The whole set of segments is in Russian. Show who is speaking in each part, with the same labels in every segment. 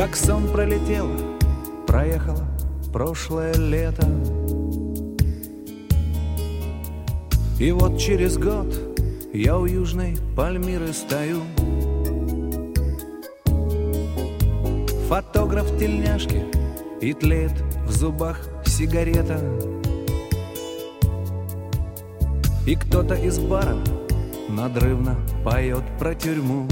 Speaker 1: как сон пролетело, проехало прошлое лето. И вот через год я у южной Пальмиры стою. Фотограф в тельняшке, и тлеет в зубах сигарета. И кто-то из бара надрывно поет про тюрьму.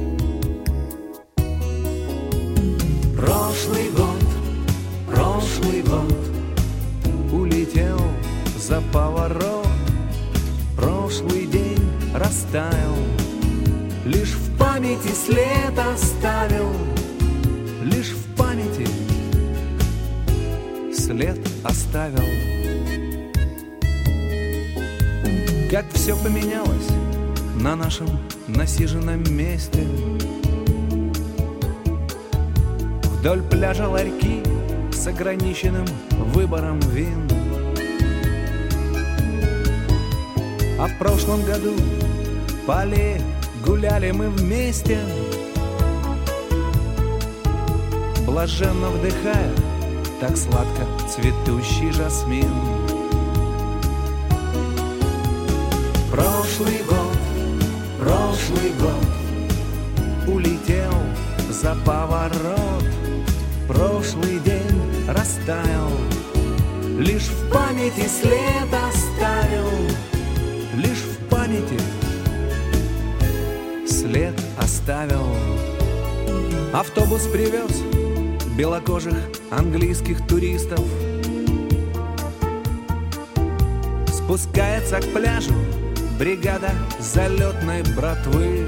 Speaker 1: Прошлый год улетел за поворот. Прошлый день растаял, лишь в памяти след оставил. Лишь в памяти след оставил. Как все поменялось на нашем насиженном месте. Вдоль пляжа ларьки с ограниченным выбором вин. А в прошлом году по аллее гуляли мы вместе, блаженно вдыхая так сладко цветущий жасмин. Прошлый год улетел за поворот. Прошлый день растаял, лишь в памяти след оставил. Лишь в памяти след оставил. Автобус привез белокожих английских туристов. Спускается к пляжу бригада залетной братвы.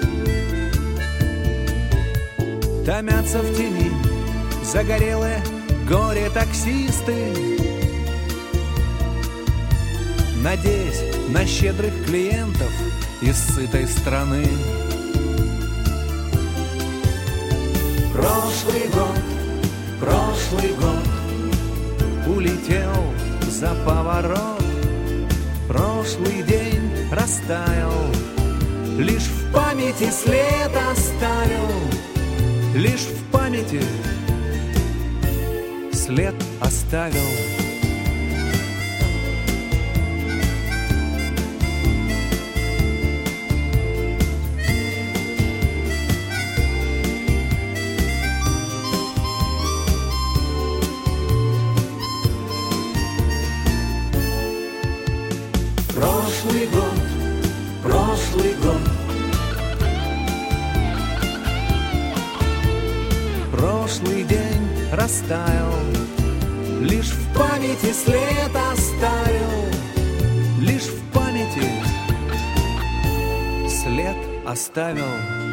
Speaker 1: Томятся в тени загорелые горе-таксисты, надеясь на щедрых клиентов из сытой страны. Прошлый год улетел за поворот. Прошлый день растаял, лишь в памяти след оставил. Лишь в памяти след оставил. Прошлый год прошлый день растаял, лишь в памяти след оставил. Лишь в памяти след оставил.